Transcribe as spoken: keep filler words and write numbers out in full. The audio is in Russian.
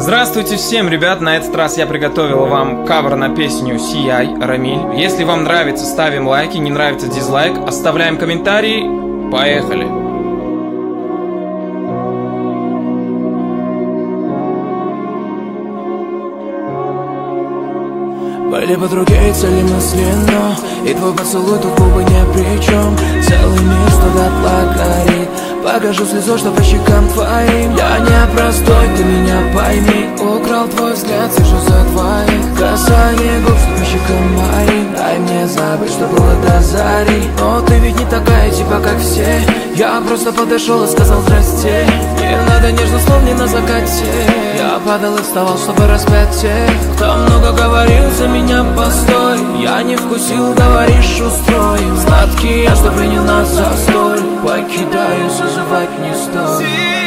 Здравствуйте всем, ребят! На этот раз я приготовил вам кавер на песню Си Ай, Рамиль. Если вам нравится, ставим лайки, не нравится дизлайк, оставляем комментарии. Поехали! Были бы другие цели мысли, но и твой поцелуй тут губы ни при чем. Целый мир, что дотла горит. Покажу слезу, что по щекам твоим. Я не простой, ты меня пойми. Украл твой взгляд, сижу за твоих. Касание губ, что по щекам моим. Дай мне забыть, что было до зари. Но ты ведь не такая, типа как все. Я просто подошел и сказал здрасте. Не надо нежно, слов не на закате. Я падал и вставал, чтобы распять тех, кто много говорил за меня, постой. Я не вкусил, говоришь, устроим. Сладкий я, что принял нас за столь. Покидаю, зазывать не стоит.